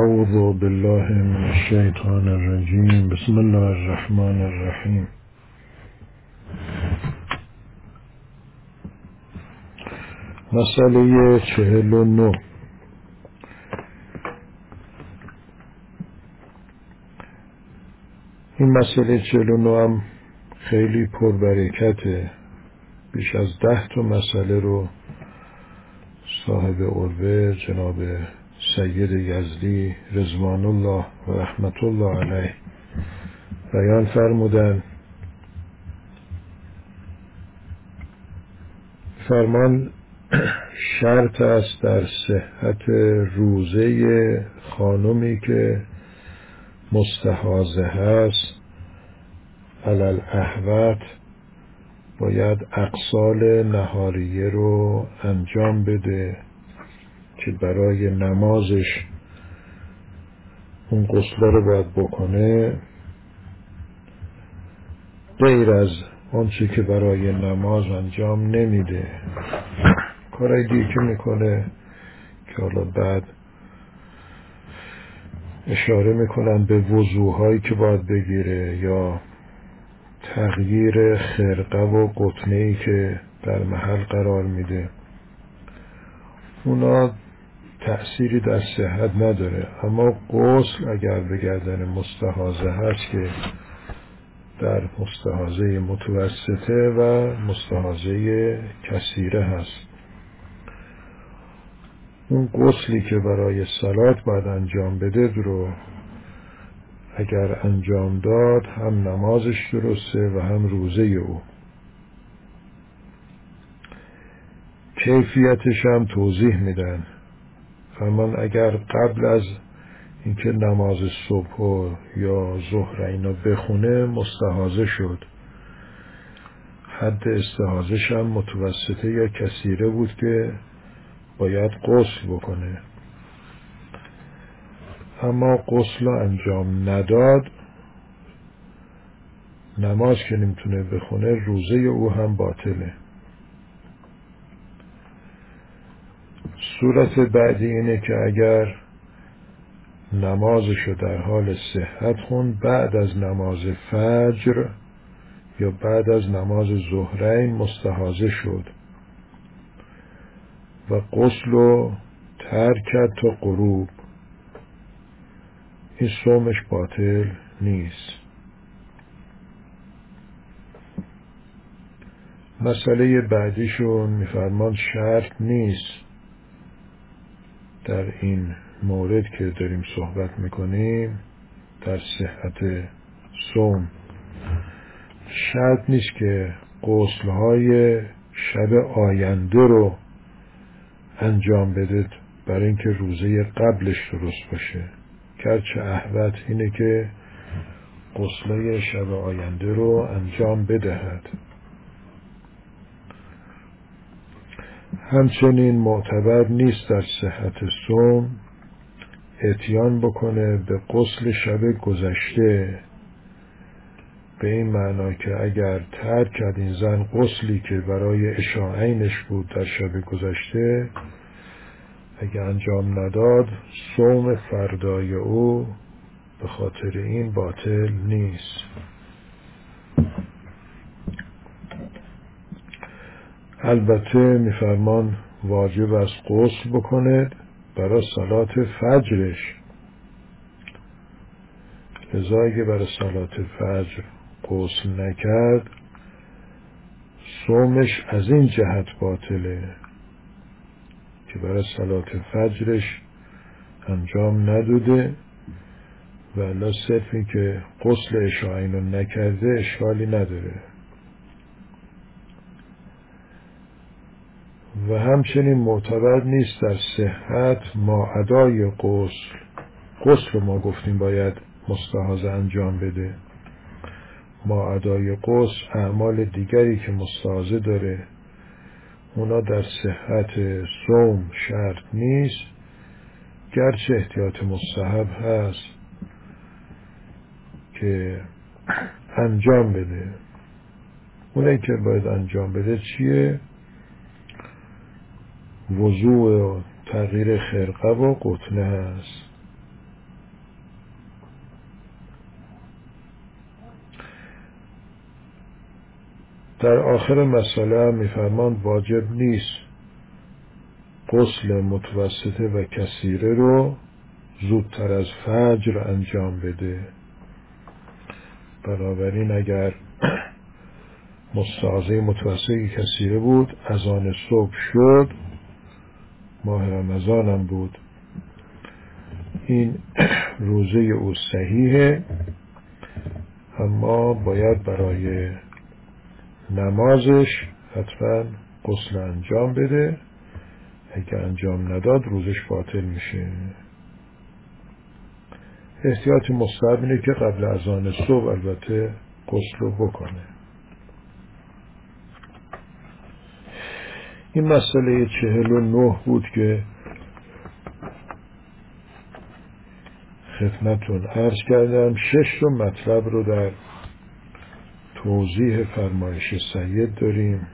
اعوذ بالله من الشیطان الرجیم. بسم الله الرحمن الرحیم. مسئله 49. این مسئله 49 هم خیلی پربرکته. بیش از 10 تا مسئله رو صاحب عروه جناب سید یزدی رضوان الله و رحمت الله علیه بیان فرمودن. فرمان شرط است در صحت روزه خانمی که مستحاضه هست علل احوت باید اقصال نهاریه رو انجام بده که برای نمازش اون غسل رو باید بکنه، غیر از آنچه که برای نماز انجام نمیده. کارهای دیگه که میکنه که حالا بعد اشاره میکنن به وضوهایی که باید بگیره یا تغییر خرقه و قطنه‌ای که در محل قرار میده، اونا تأثیری در صحت نداره. اما غسل اگر به گردن مستحاضه هست که در مستحاضه متوسطه و مستحاضه کثیره هست، اون غسلی که برای صلات باید انجام بده رو اگر انجام داد هم نمازش درسته و هم روزه او. کیفیتش هم توضیح میدن. فرمان اگر قبل از اینکه نماز صبح یا ظهر اینا بخونه مستحاضه شد، حد استحاضه‌ش هم متوسطه یا کثیره بود که باید غسل بکنه، اما غسل انجام نداد، نماز که نمیتونه بخونه، روزه او هم باطله. صورت بعدی اینه که اگر نمازشو در حال صحت خوند بعد از نماز فجر یا بعد از نماز ظهرین مستحاضه شد و غسل رو ترک کرد تا غروب، این صومش باطل نیست. مسئله بعدیشون میفرمان شرط نیست در این مورد که داریم صحبت میکنیم در صحت صوم، شرط نیست که غسل‌های شب آینده رو انجام بده برای اینکه روزه قبلش درست باشه. گرچه احوط اینه که غسل‌های شب آینده رو انجام بدهد. همچنین معتبر نیست در صحت صوم اتیان بکنه به غسل شب گذشته، به این معنا که اگر ترک کرد این زن غسلی که برای عشاءینش بود در شب گذشته، اگر انجام نداد صوم فردای او به خاطر این باطل نیست. البته میفرمان واجب است غسل بکنه برای صلات فجرش، لذا اگه برای صلات فجر غسل نکرد صومش از این جهت باطله که برای صلات فجرش انجام نداده، و الا صرف این که غسل عشاء اینو نکرده اشکالی نداره. و همچنین معتبر نیست در صحت ما ادای غسل ما گفتیم باید مستحاضه انجام بده، ما ادای غسل اعمال دیگری که مستحاضه داره اونا در صحت صوم شرط نیست، گرچه احتیاط مستحب هست که انجام بده. اونایی که باید انجام بده چیه؟ وضوء و تغییر خرقه و قطنه هست. در آخر مسئله هم میفرماند واجب نیست غسل متوسطه و کثیره رو زودتر از فجر انجام بده. بنابراین اگر مستحاضه متوسطه کثیره بود، اذان صبح شد، ماه رمضان هم بود، این روزه او صحیحه، اما باید برای نمازش حتما غسل انجام بده. اگه انجام نداد روزش باطل میشه. احتیاط مستحب اینه که قبل اذان صبح البته غسل رو بکنه. این مسئله 49 بود که خدمتون عرض کردم. 6 مطلب رو در توضیح فرمایش سید داریم.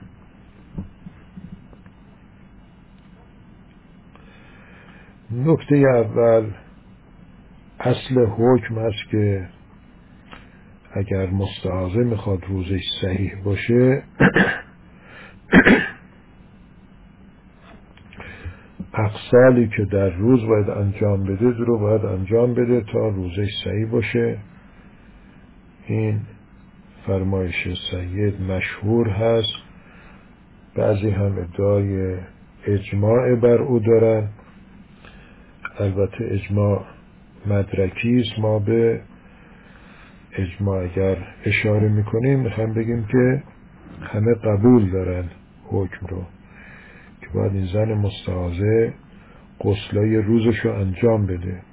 نکته اول، اصل حکم است که اگر مستحاضه میخواد روزش صحیح باشه اقسالی که در روز باید انجام بده رو باید انجام بده تا روزش صحیح باشه. این فرمایش سید مشهور هست. بعضی هم ادعای اجماع بر او دارن. البته اجماع مدرکی است. ما به اجماع اگر اشاره میکنیم میخوایم بگیم که همه قبول دارن حکم رو که باید این زن مستحاضه غسلای روزشو انجام بده.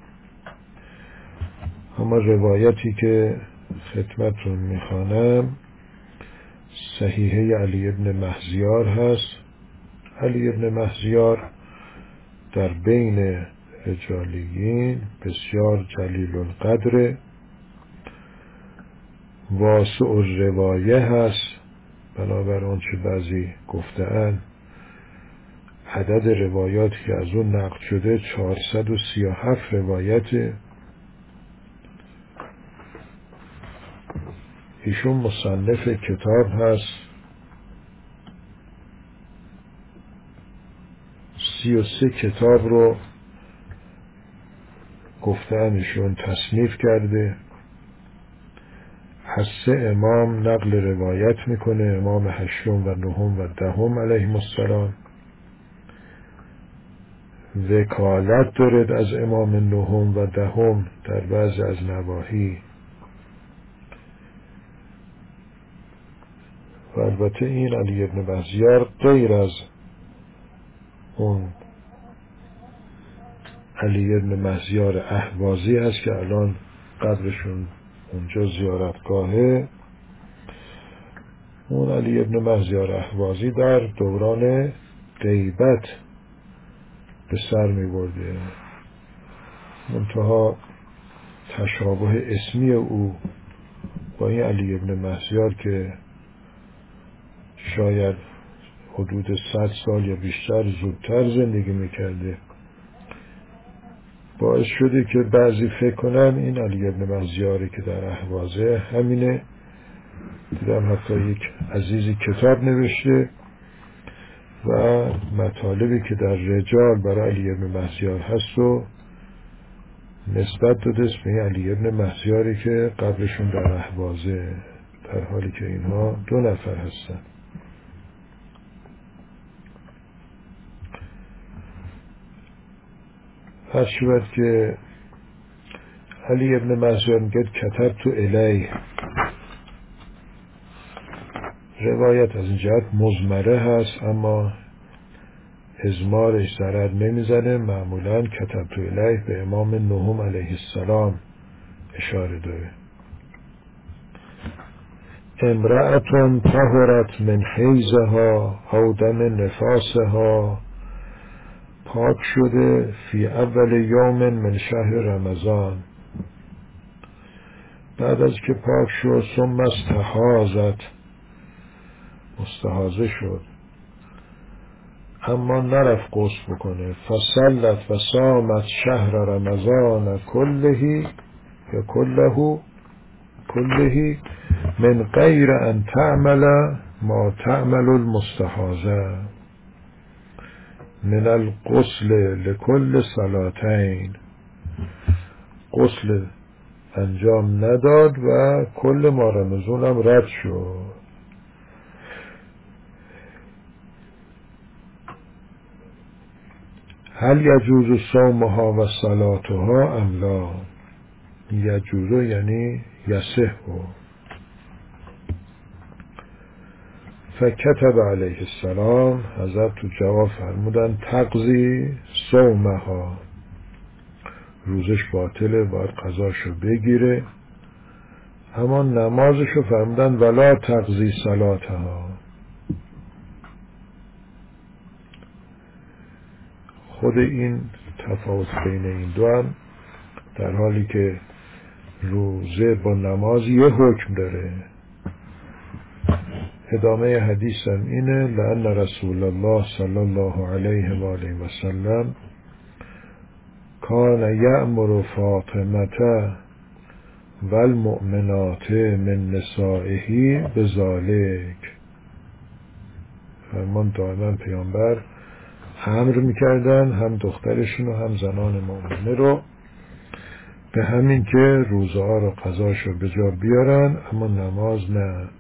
اما روایتی که خدمتون میخوانم صحیحه علی ابن مهزیار هست. علی ابن مهزیار در بین رجالیین بسیار جلیل القدر، واسع الروایه هست. بنابر اون چه بعضی گفته‌اند عدد روایاتی که از اون نقل شده 437 روایته. ایشون مصنف کتاب هست. 33 کتاب رو گفته‌اند ایشون تصنیف کرده. از 3 امام نقل روایت میکنه، امام 8 و 9 و 10 علیهم السلام. وکالت دارد از امام 9 و 10 در بعض از نواحی. و البته این علی ابن مهزیار غیر از اون علی ابن مهزیار اهوازی هست که الان قبرشون اونجا زیارتگاهه. اون علی ابن مهزیار اهوازی در دوران غیبت به سر می برده. منتها تشابه اسمی او با این علی ابن مهزیار که شاید حدود 100 سال یا بیشتر زودتر زندگی میکرده باعث شده که بعضی فکر کنن این علی ابن مهزیاری که در اهوازه همینه. دیدم حتی یک عزیزی کتاب نوشته و مطالبی که در رجال برای علی ابن مهزیار هست و نسبت داده اسم علی ابن مهزیاری که قبرشون در اهوازه، در حالی که اینها 2 نفر هستن. هر شود که علی ابن مهزیار میگه کتب تو الیه. روایت از این جهت مضمره هست اما ازمارش ضرر نمیزنه. معمولا کتب تو الیه به امام 9 علیه السلام اشاره داره. امرأتون طهرت من حیضها او دم نفاسها، پاک شده فی اول یوم من شهر رمضان، بعد از که پاک شد ثم استحاضت، مستحاضه شد اما نرفت غسل بکنه، فصلت و صامت شهر رمضان کلهی یا کلهی من غیر ان تعمل ما تعمل المستحاضه من الغسل لكل صلاتین، غسل انجام نداد و کل ماه رمضان هم رد شد. هل یجوز صومها و صلاتها ام لا؟ یجوز یعنی یصح. فکتب علیه السلام، حضرت تو جواب فرمودن تقضی صومها، روزش باطله، باید قضاشو بگیره، اما نمازشو فرمودن ولا تقضی صلاتها. خود این تفاوت بین این دو هم در حالی که روزه با نماز یه حکم داره. ادامه حدیث هم اینه لأن رسول الله صلی الله علیه و آله و سلم کان یأمر فاطمه و المؤمنات من نسائه بذالک. فرمان دائما پیامبر امر میکردن هم دخترشون و هم زنان مؤمنه رو به همین که روزه ها رو قضاش رو به جا بیارن اما نماز نه.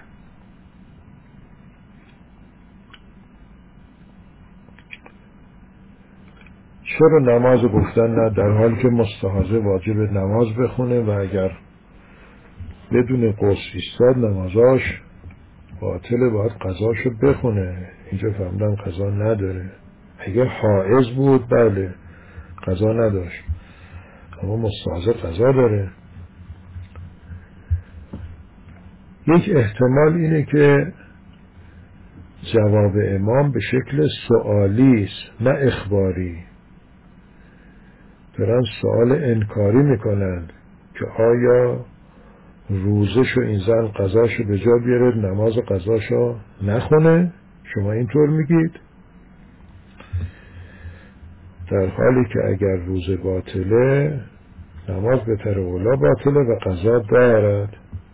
چرا نماز گفتن نه در حالی که مستحاضه واجب نماز بخونه و اگر بدون غسل ایستاد نمازاش باطله، باید قضاشو بخونه. اینجا فهمدن قضا نداره. اگر حائض بود بله قضا نداشت، اما مستحاضه قضا داره. یک احتمال اینه که جواب امام به شکل سوالی است نه اخباری. دارن سوال انکاری میکنن که آیا روزشو این زن قضاشو به جا بیاره نماز قضاشو نخونه؟ شما اینطور میگید؟ در حالی که اگر روزه باطله نماز به طر اولا باطله و قضا دارد.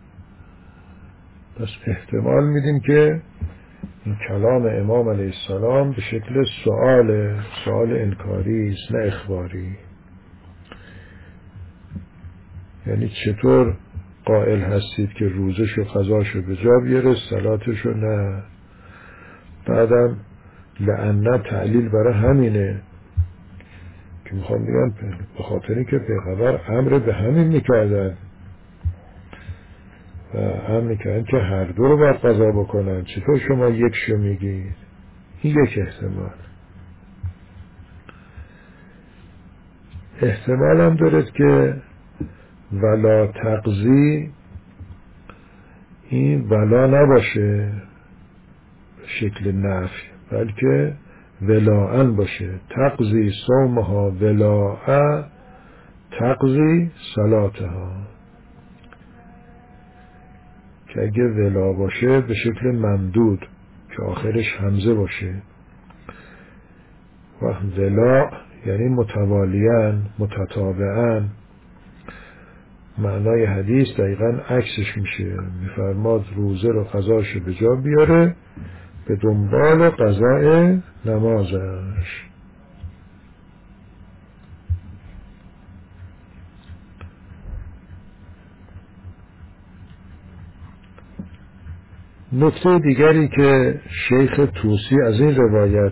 پس احتمال میدیم که این کلام امام علیه السلام به شکل سوال انکاری است نه اخباری. یعنی چطور قائل هستید که روزش و قضاشو به جا بیاره صلاتشو نه؟ بعدم لعنت تعلیل برای همینه که میخوام بگم به خاطری که پیغمبر امر به همین میکردن و امر میکردن که هر دو رو باید قضا بکنن. چطور شما یکشو میگید؟ این یک احتمال هم دارد که ولا تقضی این ولا نباشه به شکل نفی بلکه ولاءن باشه. تقضی صومها ولاء تقضی صلاتها، که اگه ولا باشه به شکل ممدود که آخرش همزه باشه و ولا یعنی متوالیان متتابعان. معنای حدیث دقیقاً عکسش میشه. میفرماد روزه رو قضاشو به جا بیاره به دنبال قضاء نمازش. نکته دیگری که شیخ طوسی از این روایت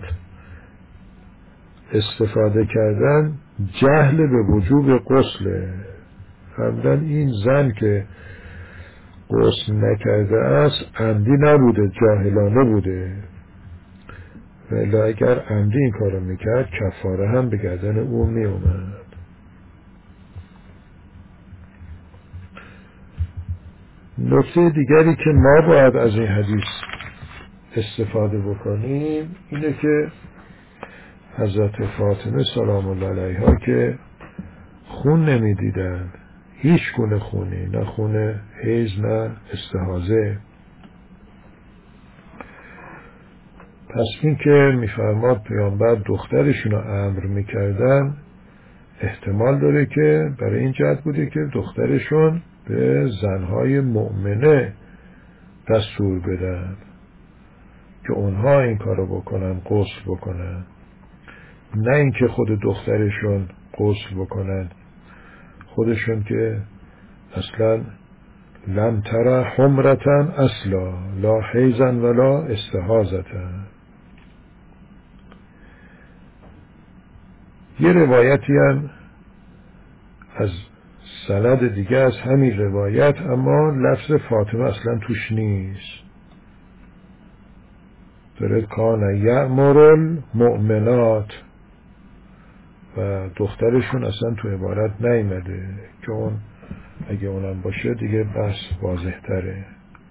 استفاده کردن جهل به وجوب غسله. فرمودن این زن که غسل نکرده است عمدی نبوده، جاهلانه بوده، ولی اگر عمدی این کارو میکرد کفاره هم به گردن او میومد. نکته دیگری که ما باید از این حدیث استفاده بکنیم اینه که حضرت فاطمه سلام الله علیها که خون نمیدیدن، هیچ گونه خونی، نه خون حیض نه استحاضه. پس این که میفرماد پیامبر دخترشون رو امر میکردن احتمال داره که برای این جهت بوده که دخترشون به زنهای مؤمنه دستور بدن که اونها این کارو بکنن، غسل بکنن، نه اینکه خود دخترشون غسل بکنن. خودشون که اصلا لم تره حمرتن اصلا لا حیزن ولا استحاضتن. یه روایتی هم از سند دیگه از همین روایت، اما لفظ فاطمه اصلا توش نیست. داره کان یأمر المؤمنات و دخترشون اصلا تو عبارت نیامده که اون اگه اونم باشه دیگه بس واضح تره.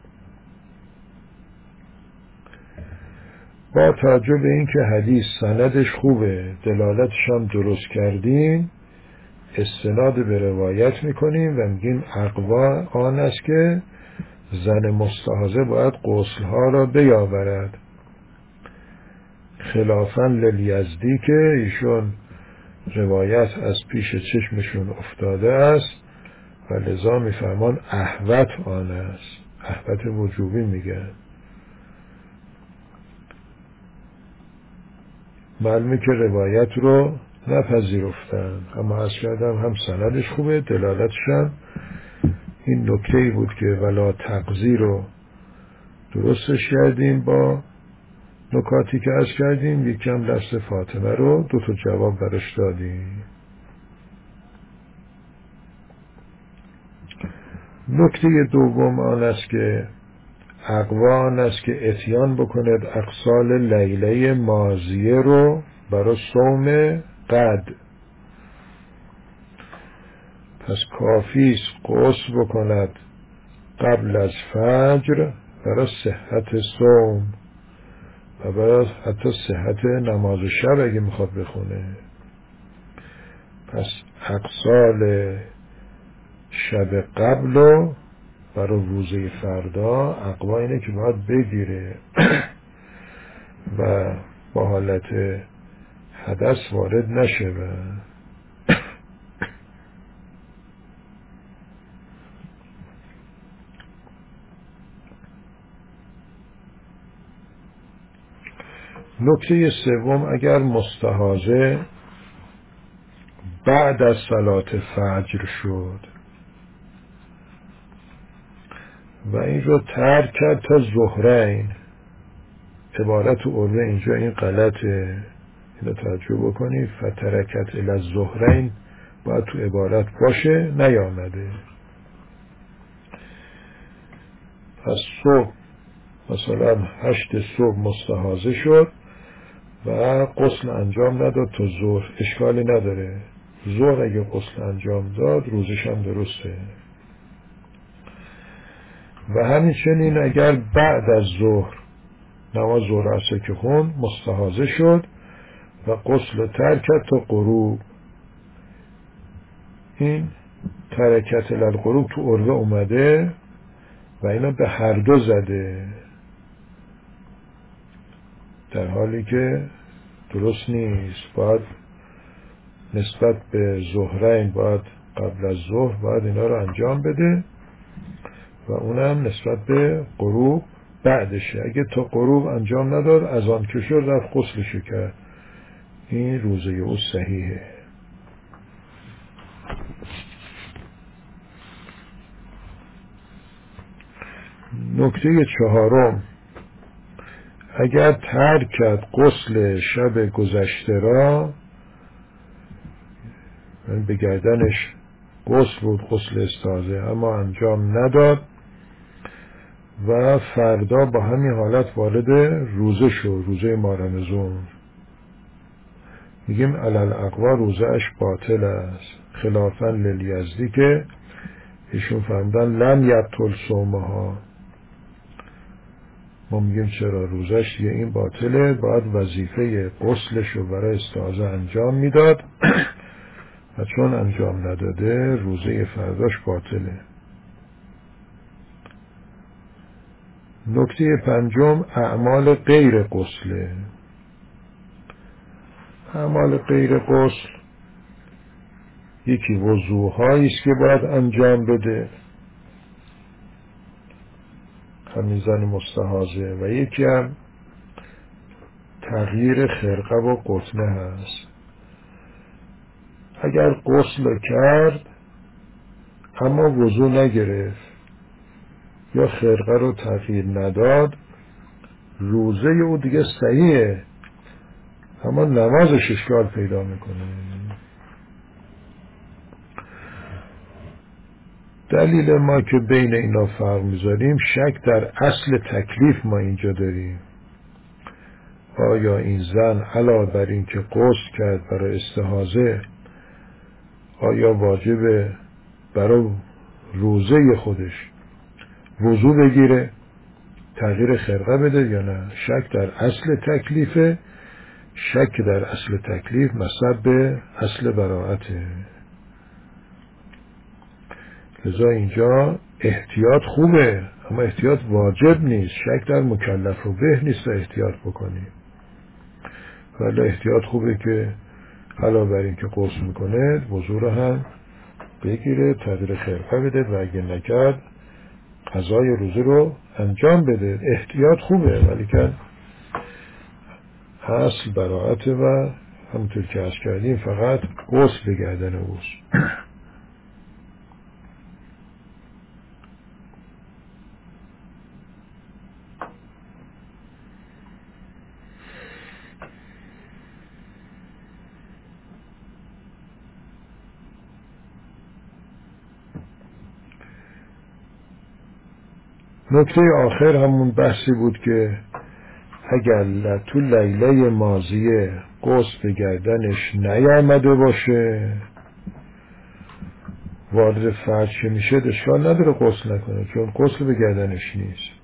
با توجه به این که حدیث سندش خوبه، دلالتش هم درست کردیم، استناد به روایت میکنیم و میگیم اقوا آن است که زن مستحاضه باید غسلها را بیاورد، خلافاً لیزدی که ایشون روایت از پیش چشمشون افتاده است و لذا میفرمان احوت آن است. احوت وجوبی میگن. معلومه که روایت رو نپذیرفتن، اما از کردم هم سندش خوبه، دلالتش هم این نکته‌ای بود که ولا تقضی رو درستش کردیم با نکاتی که از کردیم، یکم لفظ فاطمه رو 2 تا جواب برش دادیم. نکته دوم آن است که اقوا آن است که اتیان بکند اقسال لیله ماضیه رو برای صوم قد. پس کافیست غسل بکند قبل از فجر برای صحت صوم و برای حتی صحت نماز شب اگه میخواد بخونه. پس اقسال شب قبل رو برای روزه فردا اقوا اینه که باید بگیره و با حالت حدث وارد نشه. نکته سوم، اگر مستحاضه بعد از صلات فجر شد و این رو ترک کرد تا ظهرین، عبارت عروه اینجا این غلطه، اینو توجه بکنید، فترکت الی الظهرین باید تو عبارت باشه، نیامده. پس صبح مثلا 8 صبح مستحاضه شد و غسل انجام نداد تا ظهر، اشکالی نداره. ظهر اگه غسل انجام داد روزش هم درسته. و همچنین اگر بعد از ظهر نماز ظهر عصر که خوند مستحاضه شد و غسل ترک کرد تا غروب، این ترکت الغروب تو عروه اومده و اینا به هر دو زده، در حالی که درست نیست. باید نسبت به ظهرین باید قبل از ظهر باید اینا رو انجام بده و اونم نسبت به غروب بعدشه. اگه تا غروب انجام نداد از آن که شد رفت غسلشو کرد، این روزه او صحیحه. نکته چهارم، اگر ترک کرد غسل شب گذشته را، به گردنش غسل بود، غسل استاذه، اما انجام نداد و فردا با همین حالت وارد روزه شد، روزه مارمزون، میگیم علل اقوا روزه اش باطل است، خلافاً لیزدی که ایشون فهمدن لم یبطل صومها. ما میگیم چرا روزش یه این باطله، باید وظیفه غسلش رو برای استاذه انجام میداد و چون انجام نداده روزه فرداش باطله. نکته پنجم، اعمال غیر غسله. اعمال غیر غسل یکی وضوءهایی است که باید انجام بده، همین زن مستحاضه، و یکی هم تغییر خرقه و قطنه هست. اگر غسل کرد اما وضو نگرفت یا خرقه رو تغییر نداد، روزه او دیگه صحیحه اما نمازش اشکال پیدا میکنه. دلیل ما که بین اینا فرق میذاریم، شک در اصل تکلیف ما اینجا داریم. آیا این زن علاوه بر این که غسل کرد برای استحاضه، آیا واجبه برای روزه خودش وضو بگیره، تغییر خرقه بده یا نه؟ شک در اصل تکلیفه. شک در اصل تکلیف مصب به اصل براءته. لذا اینجا احتیاط خوبه اما احتیاط واجب نیست. شک در مکلف و به نیست احتیاط بکنی، ولی احتیاط خوبه که علاوه بر این که غسل میکنه وضو رو هم بگیره، تغییر خرقه بده و اگه نکرد قضای روزه رو انجام بده. احتیاط خوبه ولی که اصل براءت و همونطور که عرض کردیم فقط غسل به گردن اوست. نکته آخر همون بحثی بود که اگر تو لیله ماضیه غسل به گردنش نیامده باشه، وارد فرض که میشه اشکال نداره غسل نکنه چون غسل به گردنش نیست.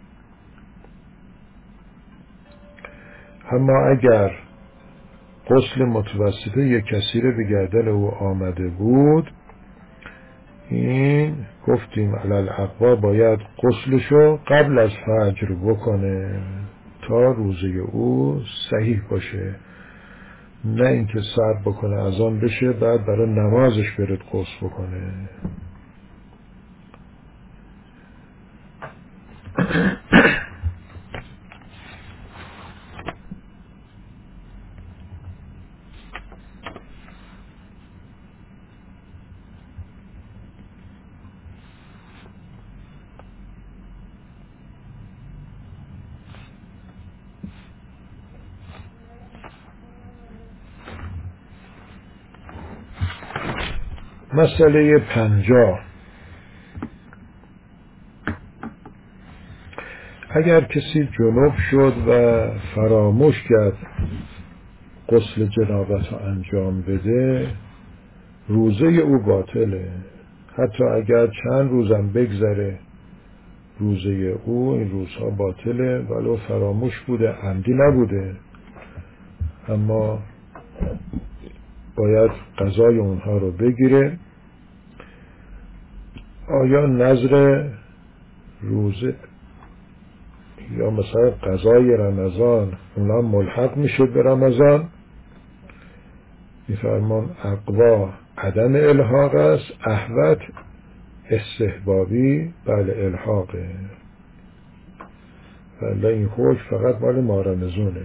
اما اگر غسل متوسطه یک کسی به گردن او آمده بود، این گفتیم علل اقوا باید غسلشو قبل از فجر بکنه تا روزه او صحیح باشه، نه اینکه صبر بکنه از آن بشه بعد برای نمازش برد غسل بکنه. مسئله 50، اگر کسی جنوب شد و فراموش کرد غسل جنابت رو انجام بده، روزه او باطله. حتی اگر چند روزم بگذره روزه او این روزها باطله، ولو فراموش بوده عمدی نبوده، اما باید قضای اونها رو بگیره. آیا نظر روزه یا مثلا قضای رمضان اونا ملحق میشه به رمضان؟ میفرمان اقوا عدم الحاق است، احوط استحبابی بله الحاقه، ولی این حکم فقط مال مارمزونه.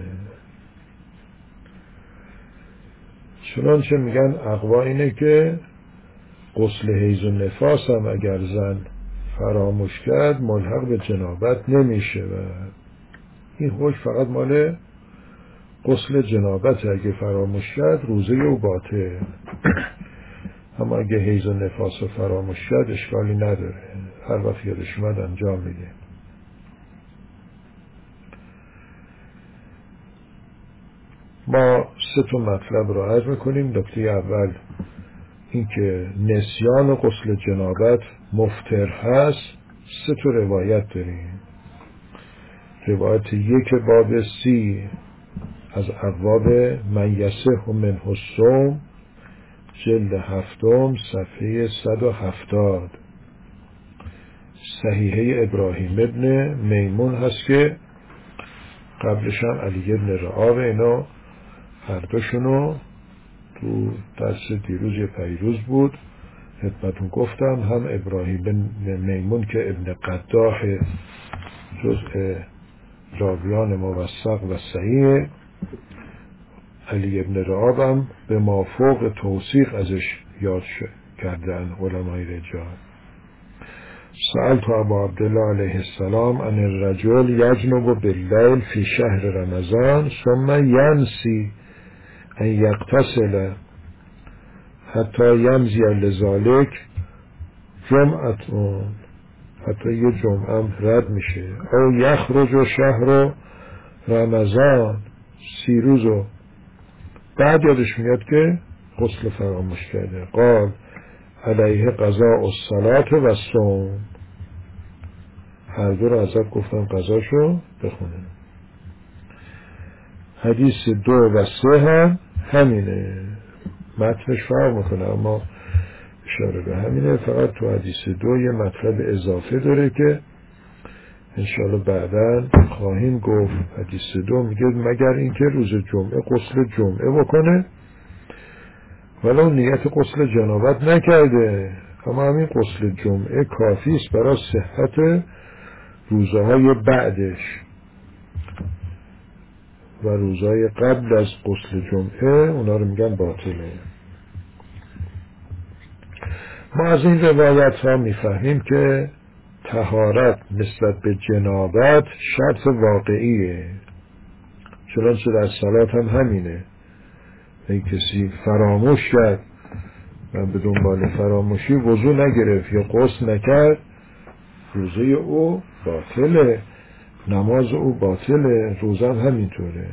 چنانچه میگن اقوا اینه که غسل حیض و نفاس هم اگر زن فراموش کرد ملحق به جنابت نمیشه و این حکم فقط مال غسل جنابت. اگه فراموش کرد روزه او باطل، اما اگه حیض و نفاس رو فراموش کرد اشکالی نداره، هر وقت یادش اومد انجام میده. ما 3 مطلب رو عرض میکنیم. نکته اول این که نسیان غسل جنابت مفتر هست. 3 روایت داریم. روایت 1 باب 30 از ابواب من یصح منه الصوم جلد 7 صفحه 170 صحیحه ابراهیم ابن میمون هست که قبلش هم علی ابن رعاب. اینا هر دوشونو تو درس دیروز یا پیروز بود خدمتون گفتم. هم ابراهیم بن میمون که ابن قداح جزء راویان موثق و صحیح، علی ابن رعاب هم به مافوق توثیق ازش یاد کردن علمای رجال. سألت ابا عبدالله علیه السلام عن الرجل یجنب باللیل فی شهر رمضان ثم ینسی ان یغتسل حتی یمضی لذالک جمعتون، حتی یه جمعه هم رد میشه، او یخرج شهر رمضان 30 روزو بعد یادش میاد که غسل فراموش کرده. قال علیه قضاء الصلاة و الصوم، هر دو رو ازت گفتم قضاشو بخونه. حدیث 2 و 3 هم همینه، متنش فرق میکنه اما اشاره به همینه. فقط تو حدیث 2 یه مطلب اضافه داره که انشاءالله بعداً خواهیم گفت. حدیث 2 میگه مگر اینکه روز جمعه غسل جمعه بکنه ولو نیت غسل جنابت نکرده، اما همین غسل جمعه کافی است برای صحت روزهای بعدش و روزهای قبل از غسل جمعه اونا رو میگن باطله. ما از این روایت ها میفهمیم که طهارت نسبت به جنابت شرط واقعیه، چنانچه در صلات هم همینه. اگه کسی فراموش کرد و به دنبال فراموشی وضو نگرفت یا غسل نکرد، روزه او باطله، نماز او باطله، روزه هم همینطوره.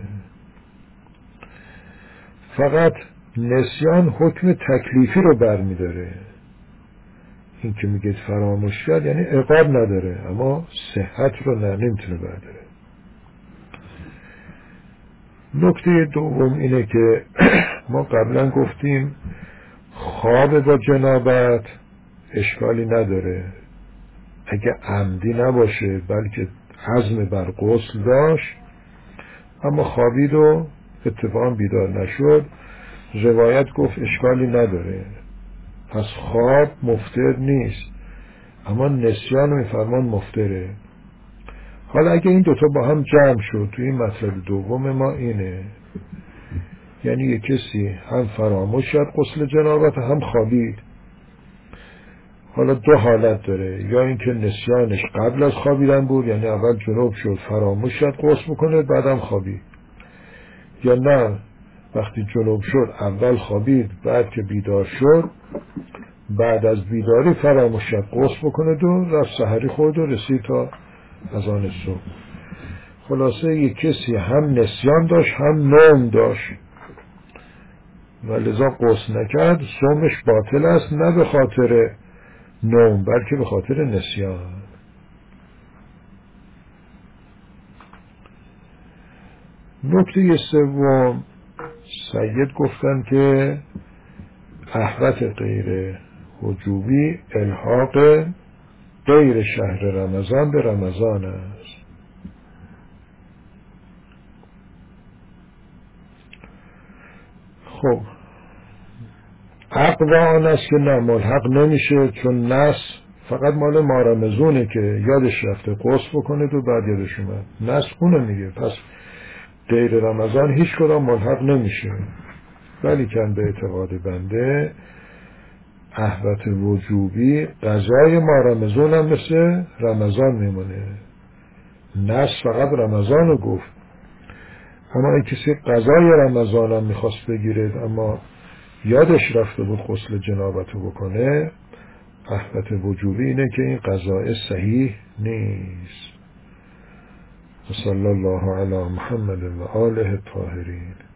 فقط نسیان حکم تکلیفی رو برمیداره. این که میگه فراموش کرد یعنی عقاب نداره، اما صحت رو نمیتونه برداره. نکته دوم اینه که ما قبلا گفتیم خواب با جنابت اشکالی نداره اگه عمدی نباشه، بلکه عزم بر غسل داشت اما خوابید و اتفاقا بیدار نشد، روایت گفت اشکالی نداره، پس خواب مفطر نیست، اما نسیان و میفرمان مفطره. حالا اگه این دوتا با هم جمع شد توی این مطلب دوم ما اینه، یعنی یک کسی هم فراموش کرد غسل جنابت هم خوابید، حالا دو حالت داره، یا اینکه نسیانش قبل از خوابیدن بود یعنی اول جنوب شد فراموش کرد غسل بکنه بعدم خوابید، یا نه وقتی جنوب شد اول خوابید بعد که بیدار شد بعد از بیداری فراموش کرد غسل بکنه و رفت سحری خورد و رسید تا اذان صبح. خلاصه یک کسی هم نسیان داشت هم نوم داشت و لذا غسل نکرد، صومش باطل است، نه به خاطر نوم بلکه به خاطر نسیان. نکته سوم، سید گفتن که احوط غیر وجوبی الحاق غیر شهر رمضان به رمضان است. خب حق آن است که نه ملحق نمیشه، چون نس فقط مال ما رمضونه که یادش رفته غسل بکنه و بعد یادش اومد، نس اونو میگه، پس غیر رمضان هیچ کدام ملحق نمیشه. ولی کن به اعتقاد بنده احوط وجوبی قضای ما رمضان هم مثل رمضان میمونه، نس فقط رمضان رو گفت، اما این کسی قضای رمضان هم میخواست بگیره اما یادش رفته بود غسل جنابت رو بکنه، احوط وجوبی اینه که این قضای صحیح نیست. صلی الله علی محمد و آله الطاهرین.